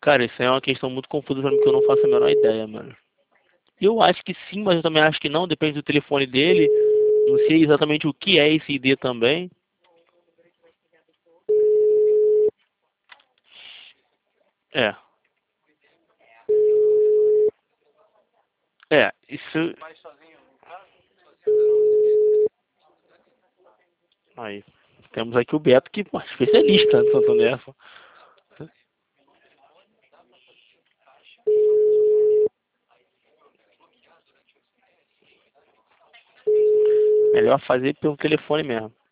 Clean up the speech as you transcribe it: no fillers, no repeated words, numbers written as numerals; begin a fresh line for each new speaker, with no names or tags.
Cara, isso aí é uma questão muito confusa pra mim que eu não faço a menor ideia, mano. Eu acho que sim, mas eu também acho que não, depende do telefone dele. Não sei exatamente o que é esse ID também. É, isso. Aí. Temos aqui o Beto que, pô, é especialista no Santander. Melhor fazer pelo telefone mesmo.